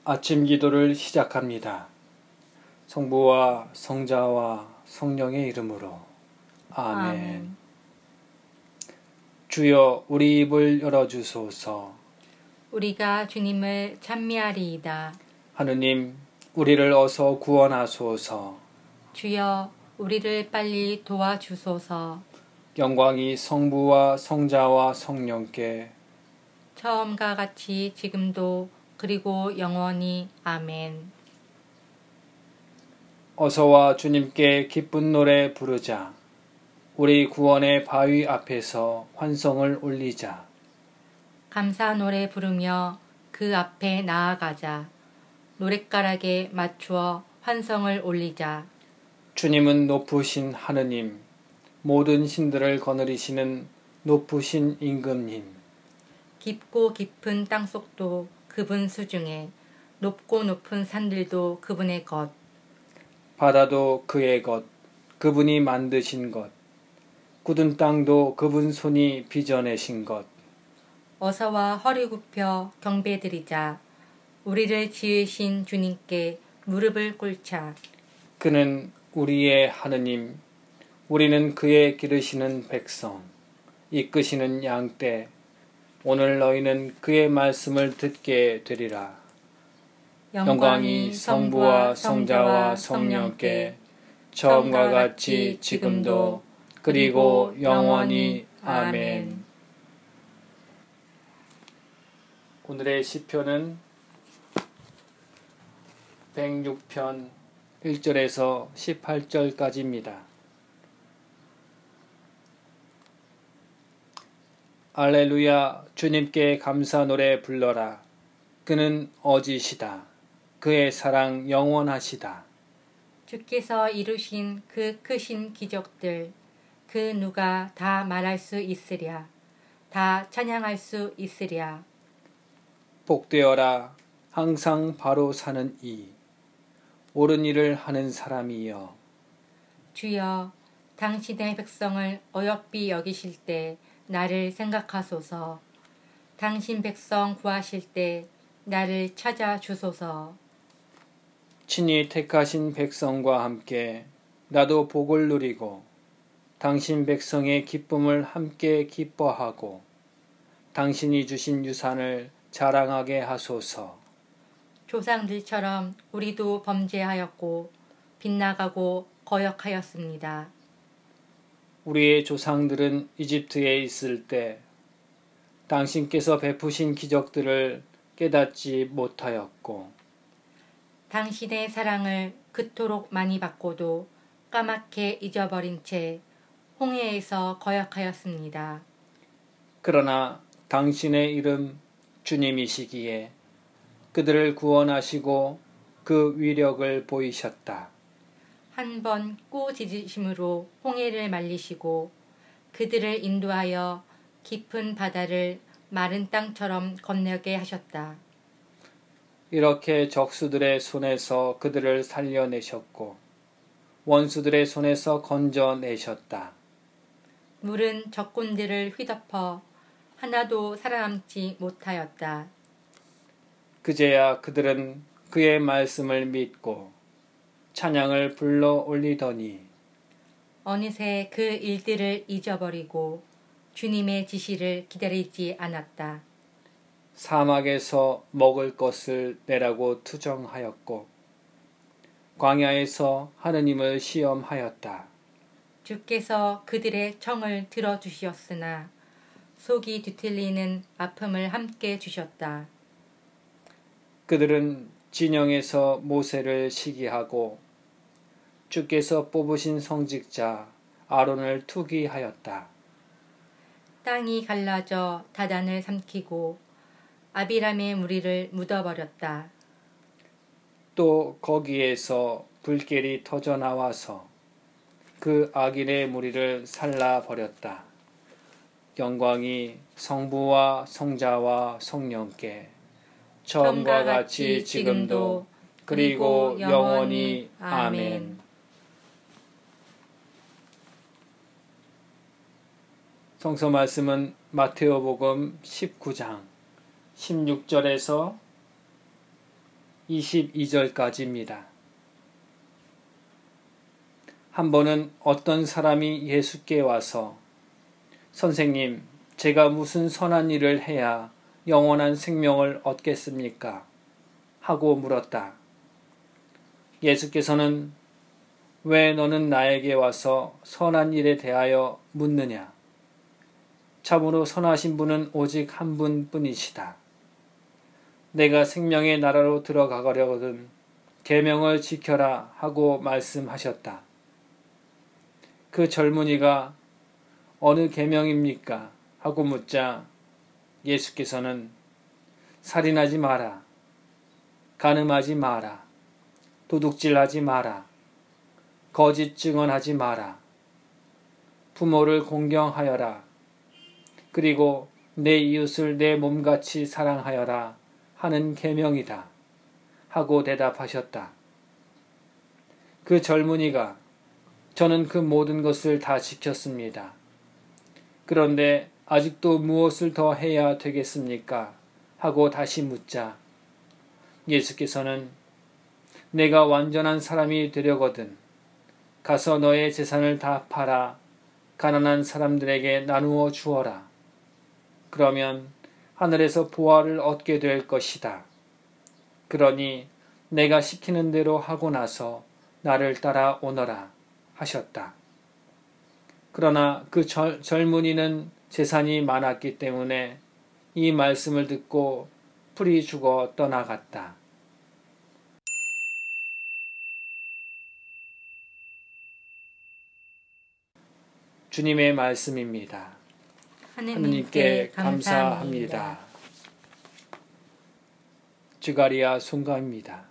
아침 기도를 시작합니다. 성부와 성자와 성령의 이름으로. 아멘. 주여 우리 입을 열어주소서. 우리가 주님을 찬미하리이다. 하느님 우리를 어서 구원하소서. 주여 우리를 빨리 도와주소서. 영광이 성부와 성자와 성령께 처음과 같이 지금도 그리고 영원히. 아멘. 어서와 주님께 기쁜 노래 부르자. 우리 구원의 바위 앞에서 환성을 올리자. 감사 노래 부르며 그 앞에 나아가자. 노랫가락에 맞추어 환성을 올리자. 주님은 높으신 하느님, 모든 신들을 거느리시는 높으신 임금님. 깊고 깊은 땅속도 그분 수중에, 높고 높은 산들도 그분의 것. 바다도 그의 것, 그분이 만드신 것. 굳은 땅도 그분 손이 빚어내신 것. 어서와 허리 굽혀 경배드리자. 우리를 지으신 주님께 무릎을 꿇자. 그는 우리의 하느님, 우리는 그의 기르시는 백성, 이끄시는 양떼. 오늘 너희는 그의 말씀을 듣게 되리라. 영광이 성부와 성자와 성령께 처음과 같이 지금도 그리고 영원히. 아멘. 오늘의 시편은 106편 1절에서 18절까지입니다. 알렐루야, 주님께 감사 노래 불러라. 그는 어지시다. 그의 사랑 영원하시다. 주께서 이루신 그 크신 기적들, 그 누가 다 말할 수 있으랴. 다 찬양할 수 있으랴. 복되어라, 항상 바로 사는 이 옳은 일을 하는 사람이여. 주여, 당신의 백성을 어여삐 여기실 때 나를 생각하소서. 당신 백성 구하실 때 나를 찾아주소서. 친히 택하신 백성과 함께 나도 복을 누리고 당신 백성의 기쁨을 함께 기뻐하고 당신이 주신 유산을 자랑하게 하소서. 조상들처럼 우리도 범죄하였고 빗나가고 거역하였습니다. 우리의 조상들은 이집트에 있을 때 당신께서 베푸신 기적들을 깨닫지 못하였고 당신의 사랑을 그토록 많이 받고도 까맣게 잊어버린 채 홍해에서 거역하였습니다. 그러나 당신의 이름 주님이시기에 그들을 구원하시고 그 위력을 보이셨다. 한 번 꾸짖으심으로 홍해를 말리시고 그들을 인도하여 깊은 바다를 마른 땅처럼 건너게 하셨다. 이렇게 적수들의 손에서 그들을 살려내셨고 원수들의 손에서 건져내셨다. 물은 적군들을 휘덮어 하나도 살아남지 못하였다. 그제야 그들은 그의 말씀을 믿고 찬양을 불러 올리더니 어느새 그 일들을 잊어버리고 주님의 지시를 기다리지 않았다. 사막에서 먹을 것을 내라고 투정하였고 광야에서 하느님을 시험하였다. 주께서 그들의 청을 들어주셨으나 속이 뒤틀리는 아픔을 함께 주셨다. 그들은 진영에서 모세를 시기하고 주께서 뽑으신 성직자 아론을 투기하였다. 땅이 갈라져 다단을 삼키고 아비람의 무리를 묻어버렸다. 또 거기에서 불길이 터져 나와서 그 악인의 무리를 살라버렸다. 영광이 성부와 성자와 성령께 처음과 같이 지금도 그리고 영원히. 아멘. 성서 말씀은 마테오복음 19장 16절에서 22절까지입니다. 한 번은 어떤 사람이 예수께 와서 선생님, 제가 무슨 선한 일을 해야 영원한 생명을 얻겠습니까? 하고 물었다. 예수께서는 왜 너는 나에게 와서 선한 일에 대하여 묻느냐? 참으로 선하신 분은 오직 한 분뿐이시다. 내가 생명의 나라로 들어가려거든 계명을 지켜라 하고 말씀하셨다. 그 젊은이가 어느 계명입니까? 하고 묻자 예수께서는 살인하지 마라, 간음하지 마라, 도둑질하지 마라, 거짓 증언하지 마라, 부모를 공경하여라, 그리고 내 이웃을 내 몸같이 사랑하여라 하는 계명이다 하고 대답하셨다. 그 젊은이가 저는 그 모든 것을 다 지켰습니다. 그런데 아직도 무엇을 더 해야 되겠습니까? 하고 다시 묻자 예수께서는 내가 완전한 사람이 되려거든 가서 너의 재산을 다 팔아 가난한 사람들에게 나누어 주어라. 그러면 하늘에서 보화를 얻게 될 것이다. 그러니 내가 시키는 대로 하고 나서 나를 따라오너라 하셨다. 그러나 그 젊은이는 재산이 많았기 때문에 이 말씀을 듣고 풀이 죽어 떠나갔다. 주님의 말씀입니다. 하느님께 감사합니다. 주가리아 송가입니다.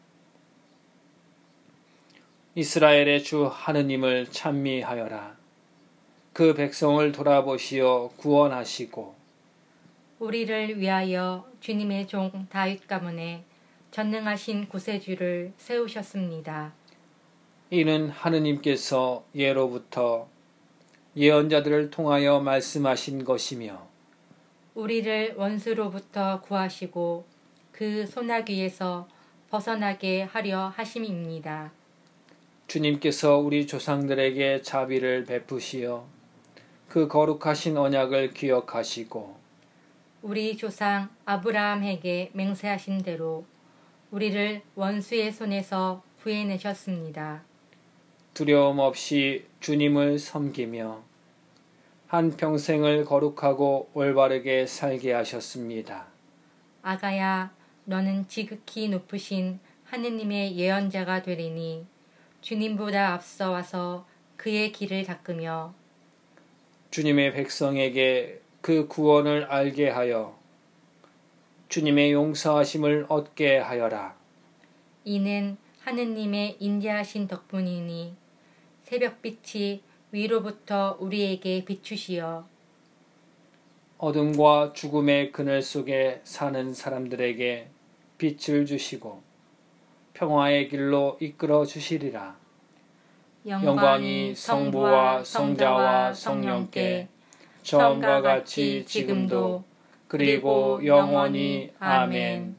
이스라엘의 주 하느님을 찬미하여라. 그 백성을 돌아보시어 구원하시고 우리를 위하여 주님의 종 다윗 가문에 전능하신 구세주를 세우셨습니다. 이는 하느님께서 예로부터 예언자들을 통하여 말씀하신 것이며 우리를 원수로부터 구하시고 그 소나기에서 벗어나게 하려 하심입니다. 주님께서 우리 조상들에게 자비를 베푸시어 그 거룩하신 언약을 기억하시고 우리 조상 아브라함에게 맹세하신 대로 우리를 원수의 손에서 구해내셨습니다. 두려움 없이 주님을 섬기며 한평생을 거룩하고 올바르게 살게 하셨습니다. 아가야, 너는 지극히 높으신 하느님의 예언자가 되리니 주님보다 앞서 와서 그의 길을 닦으며 주님의 백성에게 그 구원을 알게 하여 주님의 용서하심을 얻게 하여라. 이는 하느님의 인자하신 덕분이니 새벽빛이 위로부터 우리에게 비추시어 어둠과 죽음의 그늘 속에 사는 사람들에게 빛을 주시고 평화의 길로 이끌어 주시리라. 영광이 성부와 성자와 성령께 처음과 같이 지금도 그리고 영원히 아멘.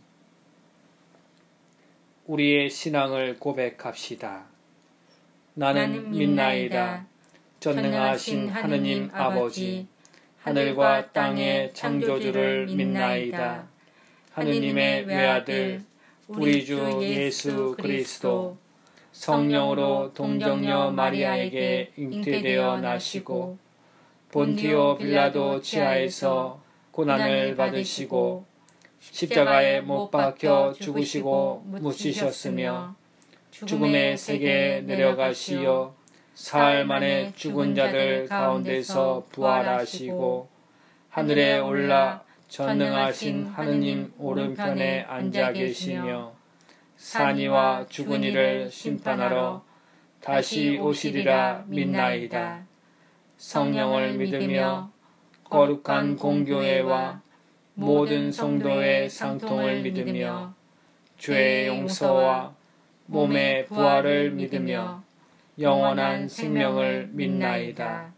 우리의 신앙을 고백합시다. 나는 믿나이다. 전능하신 하느님 아버지, 하늘과 땅의 창조주를 믿나이다. 하느님의 외아들, 우리 주 예수 그리스도, 성령으로 동정녀 마리아에게 잉태되어 나시고 본티오 빌라도 치하에서 고난을 받으시고 십자가에 못 박혀 죽으시고 묻히셨으며 죽음의 세계에 내려가시어 사흘 만에 죽은 자들 가운데서 부활하시고 하늘에 올라 전능하신 하느님 오른편에 앉아 계시며 산이와 죽은 이를 심판하러 다시 오시리라 믿나이다. 성령을 믿으며 거룩한 공교회와 모든 성도의 상통을 믿으며 죄의 용서와 몸의 부활을 믿으며 영원한 생명을 믿나이다.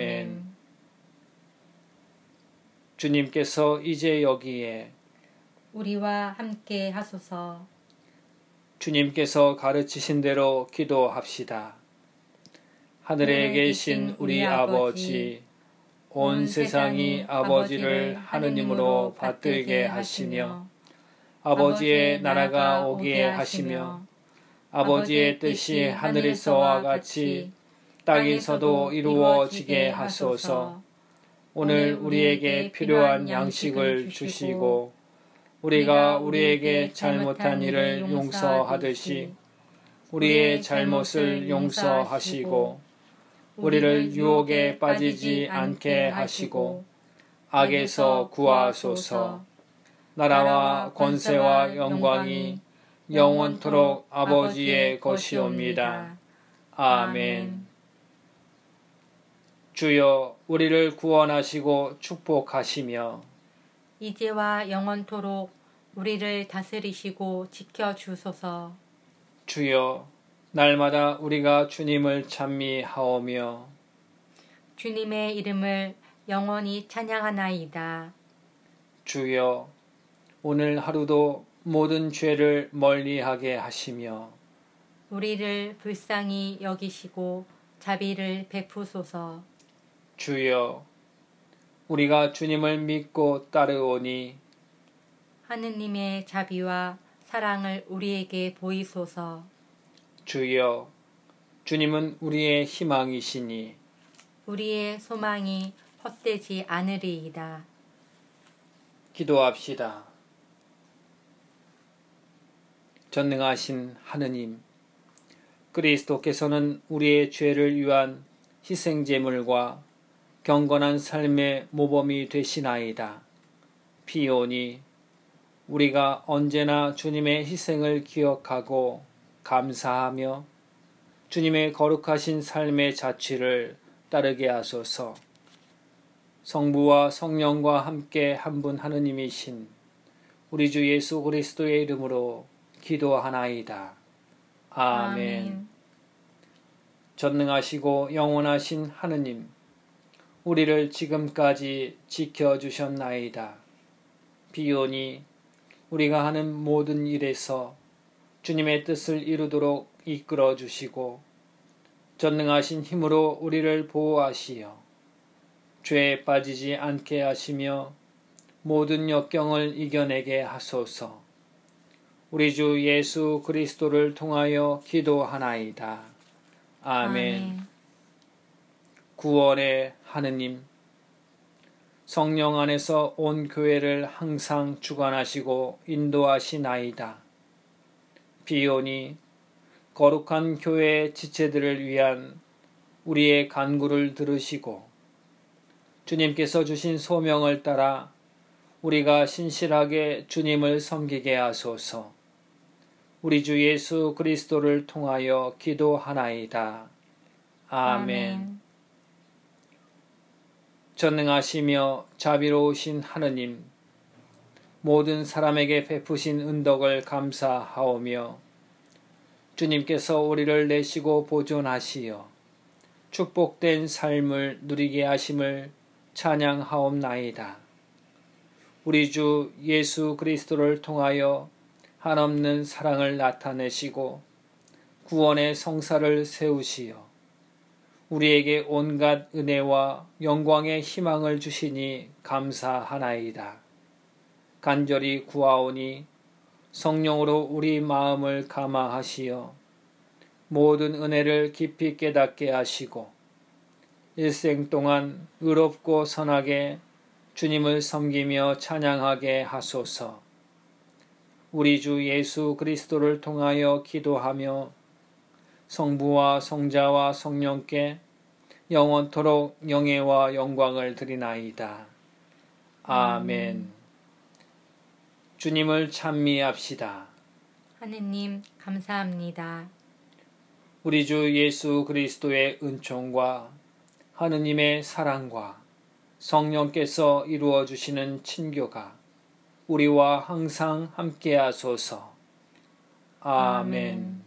아멘. 주님께서 이제 여기에 우리와 함께 하소서. 주님께서 가르치신 대로 기도합시다. 하늘에 계신 우리 아버지, 온 세상이 아버지를 하느님으로 받들게 하시며 아버지의 나라가 오게 하시며 아버지의 뜻이 하늘에서와 같이 땅에서도 이루어지게 하소서. 오늘 우리에게 필요한 양식을 주시고 우리가 우리에게 잘못한 일을 용서하듯이 우리의 잘못을 용서하시고 우리를 유혹에 빠지지 않게 하시고 악에서 구하소서. 나라와 권세와 영광이 영원토록 아버지의 것이옵니다. 아멘. 주여 우리를 구원하시고 축복하시며 이제와 영원토록 우리를 다스리시고 지켜주소서. 주여 날마다 우리가 주님을 찬미하오며 주님의 이름을 영원히 찬양하나이다. 주여 오늘 하루도 모든 죄를 멀리하게 하시며 우리를 불쌍히 여기시고 자비를 베푸소서. 주여 우리가 주님을 믿고 따르오니 하느님의 자비와 사랑을 우리에게 보이소서. 주여 주님은 우리의 희망이시니 우리의 소망이 헛되지 않으리이다. 기도합시다. 전능하신 하느님, 그리스도께서는 우리의 죄를 위한 희생제물과 경건한 삶의 모범이 되시나이다. 비오니 우리가 언제나 주님의 희생을 기억하고 감사하며 주님의 거룩하신 삶의 자취를 따르게 하소서. 성부와 성령과 함께 한 분 하느님이신 우리 주 예수 그리스도의 이름으로 기도하나이다. 아멘. 전능하시고 영원하신 하느님, 우리를 지금까지 지켜주셨나이다. 비오니 우리가 하는 모든 일에서 주님의 뜻을 이루도록 이끌어 주시고 전능하신 힘으로 우리를 보호하시어 죄에 빠지지 않게 하시며 모든 역경을 이겨내게 하소서. 우리 주 예수 그리스도를 통하여 기도하나이다. 아멘. 구원의 하느님, 성령 안에서 온 교회를 항상 주관하시고 인도하시나이다. 비오니 거룩한 교회의 지체들을 위한 우리의 간구를 들으시고 주님께서 주신 소명을 따라 우리가 신실하게 주님을 섬기게 하소서. 우리 주 예수 그리스도를 통하여 기도하나이다. 아멘. 전능하시며 자비로우신 하느님, 모든 사람에게 베푸신 은덕을 감사하오며 주님께서 우리를 내시고 보존하시어 축복된 삶을 누리게 하심을 찬양하옵나이다. 우리 주 예수 그리스도를 통하여 한없는 사랑을 나타내시고 구원의 성사를 세우시어 우리에게 온갖 은혜와 영광의 희망을 주시니 감사하나이다. 간절히 구하오니 성령으로 우리 마음을 감화하시어 모든 은혜를 깊이 깨닫게 하시고 일생 동안 의롭고 선하게 주님을 섬기며 찬양하게 하소서. 우리 주 예수 그리스도를 통하여 기도하며 성부와 성자와 성령께 영원토록 영예와 영광을 드리나이다. 아멘. 주님을 찬미합시다. 하느님 감사합니다. 우리 주 예수 그리스도의 은총과 하느님의 사랑과 성령께서 이루어 주시는 친교가 우리와 항상 함께 하소서. 아멘.